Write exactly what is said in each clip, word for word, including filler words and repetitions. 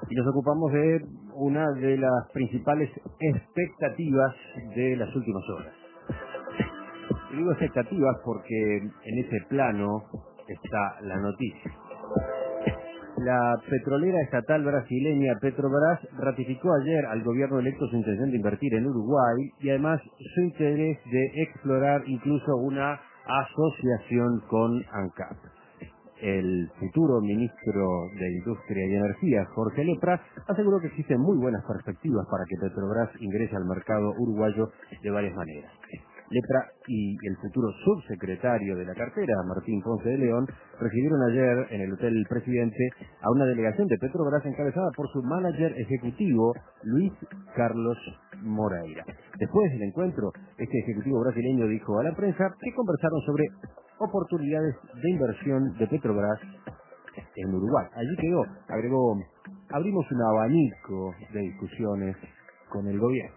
y nos ocupamos de una de las principales expectativas de las últimas horas. Y digo expectativas porque en ese plano está la noticia. La petrolera estatal brasileña Petrobras ratificó ayer al gobierno electo su intención de invertir en Uruguay y además su interés de explorar incluso una asociación con ANCAP. El futuro ministro de Industria y Energía, Jorge Lepra, aseguró que existen muy buenas perspectivas para que Petrobras ingrese al mercado uruguayo de varias maneras. Lepra y el futuro subsecretario de la cartera, Martín Ponce de León, recibieron ayer en el Hotel Presidente a una delegación de Petrobras encabezada por su manager ejecutivo, Luis Carlos Moreira. Después del encuentro, este ejecutivo brasileño dijo a la prensa que conversaron sobre oportunidades de inversión de Petrobras en Uruguay. Allí quedó, agregó, abrimos un abanico de discusiones con el gobierno.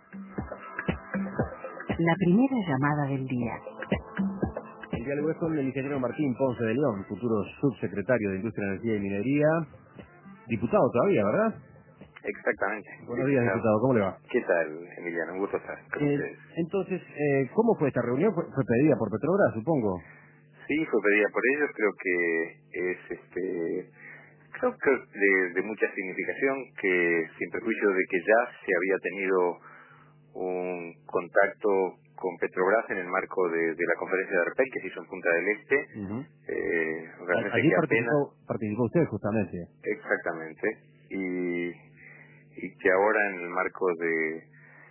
La primera llamada del día. El diálogo es con el ingeniero Martín Ponce de León, futuro subsecretario de Industria, Energía y Minería, diputado todavía, ¿verdad? Exactamente. Buenos días, diputado, ¿cómo le va? ¿Qué tal, Emiliano? Un gusto estar con Eh, ustedes. entonces, eh, ¿cómo fue esta reunión? ¿Fue, fue pedida por Petrobras, supongo? Sí, fue pedida por ellos, creo que es este creo que de, de mucha significación, que sin prejuicio de que ya se había tenido un contacto con Petrobras en el marco de, de la conferencia de ARPEL que se hizo en Punta del Este. Uh-huh. eh, realmente Allí que participó, apenas participó usted justamente. exactamente y, y que ahora en el marco de,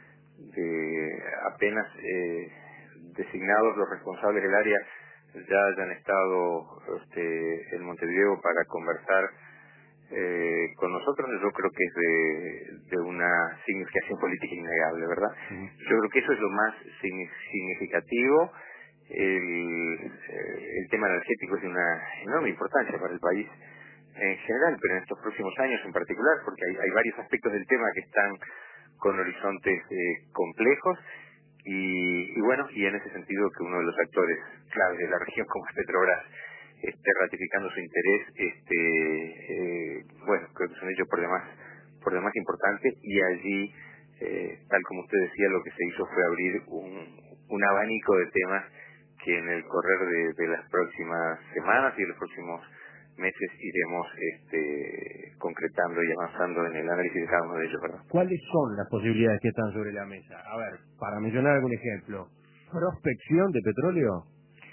de apenas eh, designados los responsables del área ya hayan estado este, en Montevideo para conversar Eh, con nosotros, yo creo que es de, de una significación política innegable, ¿verdad? Uh-huh. Yo creo que eso es lo más significativo. El, el tema energético es de una enorme importancia para el país en general, pero en estos próximos años en particular, porque hay, hay varios aspectos del tema que están con horizontes eh, complejos y, y bueno, y en ese sentido que uno de los actores claves de la región como es Petrobras esté ratificando su interés, este, eh, bueno, creo que es un hecho por demás, por demás importante y allí, eh, tal como usted decía, lo que se hizo fue abrir un, un abanico de temas que en el correr de, de las próximas semanas y de los próximos meses iremos este, concretando y avanzando en el análisis de cada uno de ellos, ¿verdad? ¿Cuáles son las posibilidades que están sobre la mesa? A ver, para mencionar algún ejemplo, prospección de petróleo.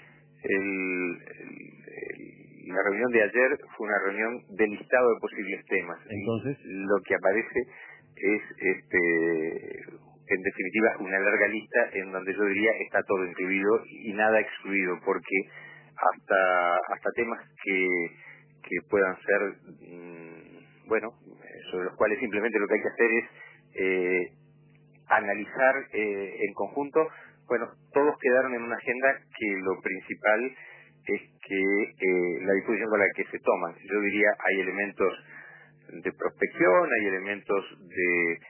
El, el, el, la reunión de ayer fue una reunión de listado de posibles temas. Entonces, lo que aparece es, este, en definitiva, una larga lista en donde yo diría está todo incluido y nada excluido, porque hasta hasta temas que que puedan ser, mmm, bueno, sobre los cuales simplemente lo que hay que hacer es eh, analizar eh, en conjunto. Bueno, todos quedaron en una agenda que lo principal es que eh, la disposición con la que se toman. Yo diría, hay elementos de prospección, hay elementos de,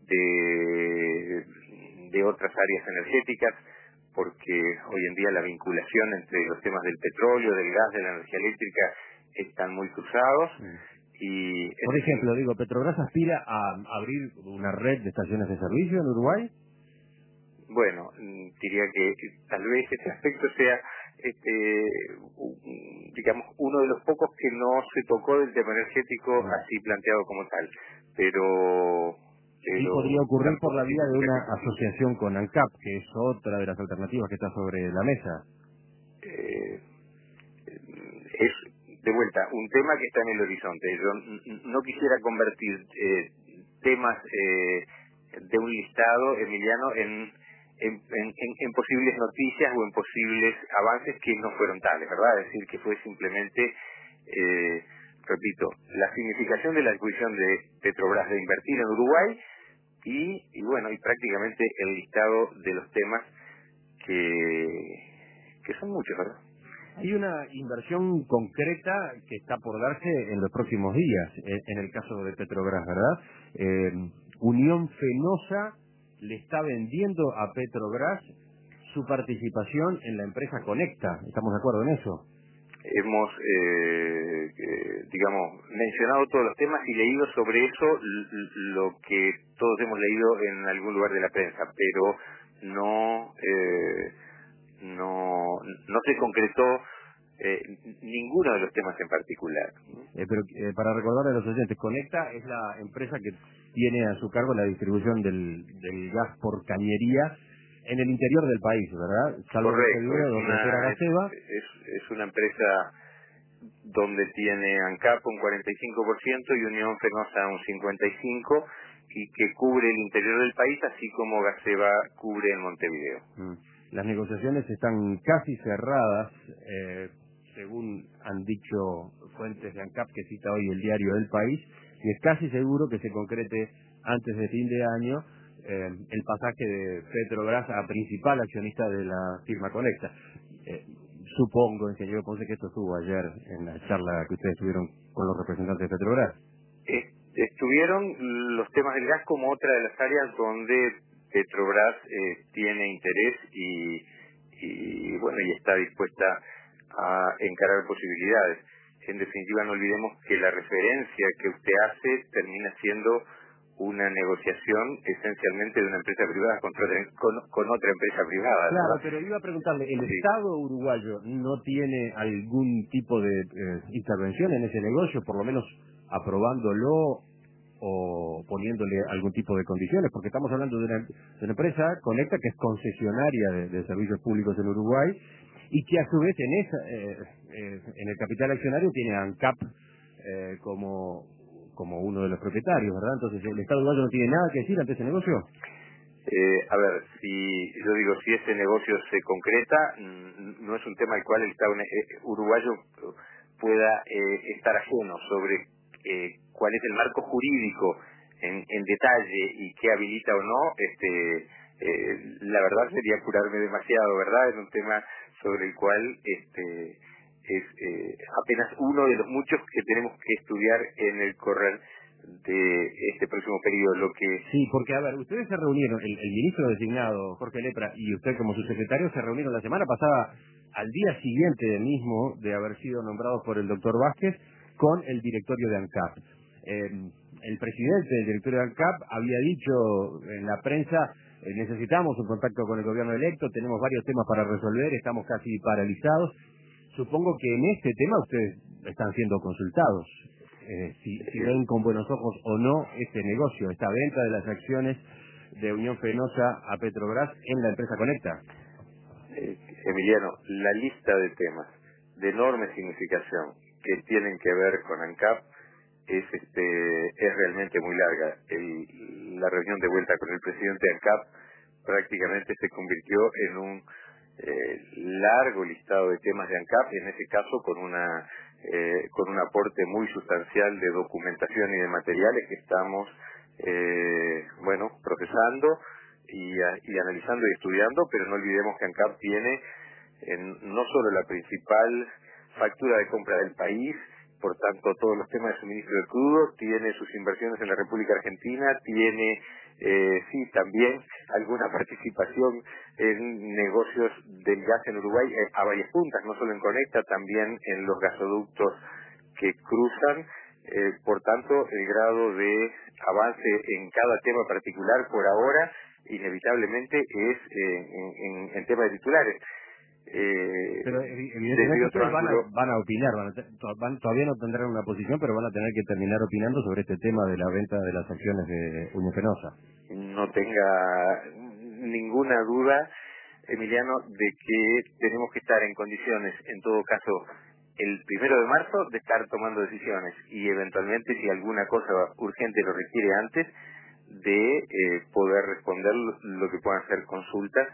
de, de otras áreas energéticas, porque hoy en día la vinculación entre los temas del petróleo, del gas, de la energía eléctrica están muy cruzados. Y por ejemplo, digo, ¿Petrobras aspira a abrir una red de estaciones de servicio en Uruguay? Bueno, diría que tal vez ese aspecto sea, este, digamos, uno de los pocos que no se tocó del tema energético no. así planteado como tal, pero... pero y podría ocurrir por la vía de una asociación con ANCAP, que es otra de las alternativas que está sobre la mesa. Eh, es, de vuelta, un tema que está en el horizonte. Yo no quisiera convertir eh, temas eh, de un listado, Emiliano, en... En, en, en posibles noticias o en posibles avances que no fueron tales, ¿verdad? Es decir, que fue simplemente, eh, repito, la significación de la adquisición de Petrobras de invertir en Uruguay y, y bueno, y prácticamente el listado de los temas que, que son muchos, ¿verdad? Hay una inversión concreta que está por darse en los próximos días, en, en el caso de Petrobras, ¿verdad? Eh, Unión Fenosa le está vendiendo a Petrobras su participación en la empresa Conecta. ¿Estamos de acuerdo en eso? hemos, eh, eh, digamos, mencionado todos los temas y leído sobre eso lo que todos hemos leído en algún lugar de la prensa, pero no eh, no no se concretó eh, ninguno de los temas en particular. Eh, pero eh, para recordar a los oyentes, Conecta es la empresa que tiene a su cargo la distribución del, del gas por cañería en el interior del país, ¿verdad? Salvo Correcto, es donde opera una, Gaseba. es, es, es una empresa donde tiene ANCAP un cuarenta y cinco por ciento y Unión Fenosa un cincuenta y cinco por ciento y que cubre el interior del país, así como Gaseba cubre en Montevideo. Mm. Las negociaciones están casi cerradas, eh, según han dicho fuentes de ANCAP que cita hoy el diario El País, y es casi seguro que se concrete antes de fin de año eh, el pasaje de Petrobras a principal accionista de la firma Conecta. Eh, supongo, ingeniero Ponce, que esto estuvo ayer en la charla que ustedes tuvieron con los representantes de Petrobras. Eh, estuvieron los temas del gas como otra de las áreas donde Petrobras eh, tiene interés y, y bueno y está dispuesta a encarar posibilidades. En definitiva, no olvidemos que la referencia que usted hace termina siendo una negociación esencialmente de una empresa privada contra otra, con, con otra empresa privada. Claro, ¿verdad? pero iba a preguntarle, ¿el Sí. Estado uruguayo no tiene algún tipo de eh, intervención en ese negocio, por lo menos aprobándolo o poniéndole algún tipo de condiciones? Porque estamos hablando de una, de una empresa, Conecta, que es concesionaria de, de servicios públicos en Uruguay y que a su vez en esa eh, eh, en el capital accionario tiene a ANCAP eh, como como uno de los propietarios, ¿verdad? Entonces, ¿el Estado uruguayo no tiene nada que decir ante ese negocio? Eh, a ver, si yo digo, si ese negocio se concreta, mm, no es un tema al cual el Estado eh, uruguayo pueda eh, estar ajeno sobre eh, cuál es el marco jurídico en, en detalle y qué habilita o no. Este, eh, la verdad sería curarme demasiado, ¿verdad? Es un tema sobre el cual este es eh, apenas uno de los muchos que tenemos que estudiar en el correr de este próximo periodo. Lo que Sí, porque a ver, ustedes se reunieron, el, el ministro designado, Jorge Lepra, y usted como su secretario se reunieron la semana pasada, al día siguiente mismo de haber sido nombrados por el doctor Vázquez, con el directorio de ANCAP. Eh, el presidente del directorio de ANCAP había dicho en la prensa, eh, necesitamos un contacto con el gobierno electo, tenemos varios temas para resolver, estamos casi paralizados. Supongo que en este tema ustedes están siendo consultados. Eh, si, si ven con buenos ojos o no este negocio, esta venta de las acciones de Unión Fenosa a Petrobras en la empresa Conecta. Eh, Emiliano, la lista de temas de enorme significación que tienen que ver con ANCAP es este es realmente muy larga. El, la reunión de vuelta con el presidente de ANCAP prácticamente se convirtió en un eh, largo listado de temas de ANCAP, en ese caso con una eh, con un aporte muy sustancial de documentación y de materiales que estamos eh, bueno procesando y, a, y analizando y estudiando, pero no olvidemos que ANCAP tiene en, no solo la principal factura de compra del país, por tanto todos los temas de suministro de crudo, tiene sus inversiones en la República Argentina, tiene eh, sí también alguna participación en negocios del gas en Uruguay eh, a varias puntas, no solo en Conecta, también en los gasoductos que cruzan. Eh, por tanto, el grado de avance en cada tema particular por ahora inevitablemente es eh, en, en, en tema de titulares. Eh, Pero evi- desde evidentemente otro ustedes van a, ángulo, van a opinar, van a te- to- van- todavía no tendrán una posición, pero van a tener que terminar opinando sobre este tema de la venta de las acciones de Unión Fenosa. no tenga ninguna duda, Emiliano, de que tenemos que estar en condiciones, en todo caso, el primero de marzo, de estar tomando decisiones y eventualmente, si alguna cosa urgente lo requiere antes, de eh, poder responder lo que puedan ser consultas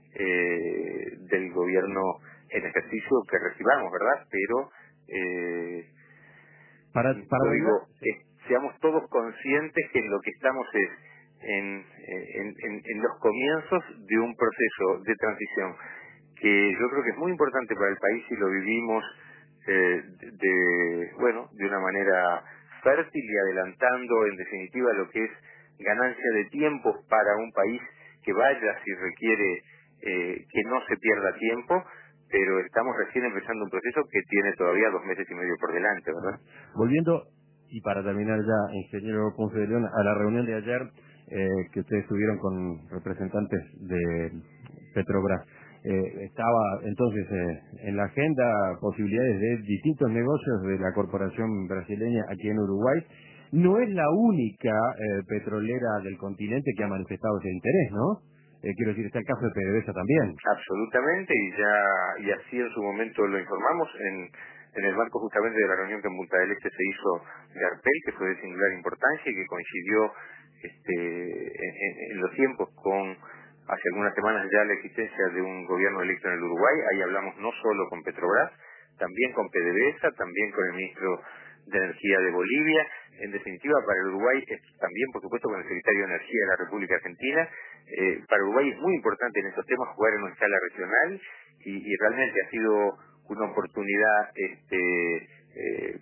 eh, del gobierno en ejercicio que recibamos, ¿verdad? Pero eh, Para, para yo volver, digo, eh, seamos todos conscientes que en lo que estamos es en, en, en, en los comienzos de un proceso de transición que yo creo que es muy importante para el país y lo vivimos eh, de, de, bueno, de una manera fértil y adelantando en definitiva lo que es ganancia de tiempo para un país que vaya si requiere eh, que no se pierda tiempo, pero estamos recién empezando un proceso que tiene todavía dos meses y medio por delante, ¿verdad? Volviendo, y para terminar ya, ingeniero Ponce de León, a la reunión de ayer eh, que ustedes tuvieron con representantes de Petrobras, eh, estaba entonces eh, en la agenda posibilidades de distintos negocios de la corporación brasileña aquí en Uruguay. No es la única eh, petrolera del continente que ha manifestado ese interés, ¿no? Eh, quiero decir, está el caso de PDVSA también. Absolutamente, y ya y así en su momento lo informamos en, en el marco justamente de la reunión que en Punta del Este se hizo de Arpel, que fue de singular importancia y que coincidió este, en, en, en los tiempos con hace algunas semanas ya la existencia de un gobierno electo en el Uruguay. Ahí hablamos no solo con Petrobras, también con PDVSA, también con el ministro de Energía de Bolivia, en definitiva para el Uruguay, es también por supuesto con el secretario de Energía de la República Argentina. Eh, para Uruguay es muy importante en estos temas jugar en una escala regional y, y realmente ha sido una oportunidad este, eh,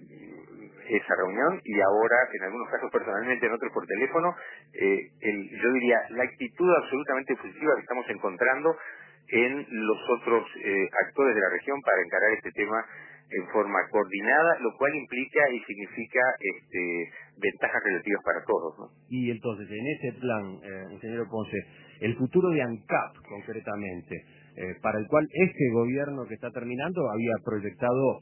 esa reunión, y ahora en algunos casos personalmente, en otros por teléfono, eh, el, yo diría la actitud absolutamente positiva que estamos encontrando en los otros eh, actores de la región para encarar este tema en forma coordinada, lo cual implica y significa este, ventajas relativas para todos, ¿no? Y entonces, en ese plan, eh, ingeniero Ponce, el futuro de ANCAP, concretamente, eh, para el cual este gobierno que está terminando había proyectado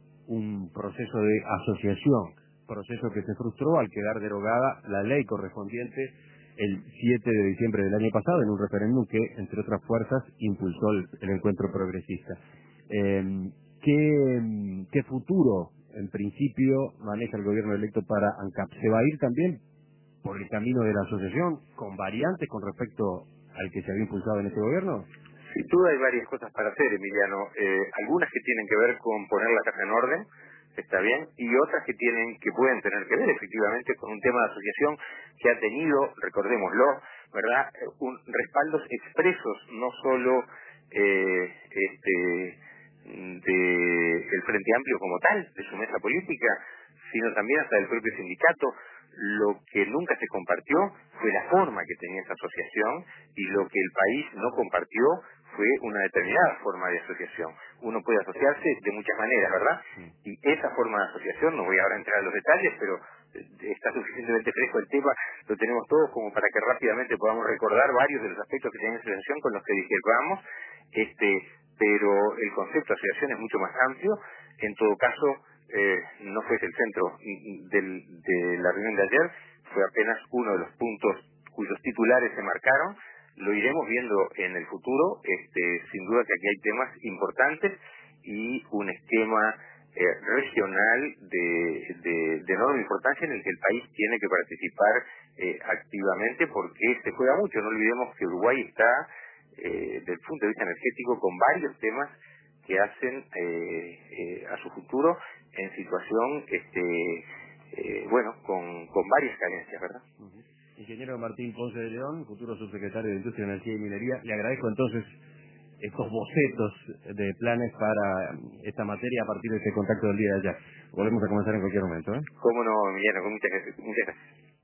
un proceso de asociación, proceso que se frustró al quedar derogada la ley correspondiente el siete de diciembre del año pasado en un referéndum que, entre otras fuerzas, impulsó el, el encuentro progresista. Eh, ¿qué, ¿Qué futuro, en principio, maneja el gobierno electo para ANCAP? ¿Se va a ir también por el camino de la asociación, con variantes con respecto al que se había impulsado en este gobierno? Sin duda hay varias cosas para hacer, Emiliano. Eh, algunas que tienen que ver con poner la casa en orden, está bien, y otras que tienen que pueden tener que ver efectivamente con un tema de asociación que ha tenido, recordémoslo, ¿verdad?, un respaldos expresos, no solo eh, este de el Frente Amplio como tal, de su mesa política, sino también hasta del propio sindicato. Lo que nunca se compartió fue la forma que tenía esa asociación, y lo que el país no compartió fue una determinada forma de asociación. Uno puede asociarse de muchas maneras, ¿verdad? Y esa forma de asociación, no voy ahora a entrar en los detalles, pero está suficientemente fresco el tema, lo tenemos todos como para que rápidamente podamos recordar varios de los aspectos que tiene esa asociación con los que discrepamos, este, pero el concepto de asociación es mucho más amplio. En todo caso, eh, no fue el centro del, de la reunión de ayer, fue apenas uno de los puntos cuyos titulares se marcaron. Lo iremos viendo en el futuro. Este, sin duda que aquí hay temas importantes y un esquema eh, regional de, de, de enorme importancia en el que el país tiene que participar eh, activamente, porque se juega mucho. No olvidemos que Uruguay está, eh, desde el punto de vista energético, con varios temas que hacen eh, eh, a su futuro en situación, este, eh, bueno, con, con varias carencias, ¿verdad? Uh-huh. Ingeniero Martín Ponce de León, futuro subsecretario de Industria, Energía y Minería, le agradezco entonces estos bocetos de planes para esta materia a partir de este contacto del día de ayer. Volvemos a comenzar en cualquier momento, ¿eh? Cómo no, Emiliano, con muchas gracias. Muchas gracias.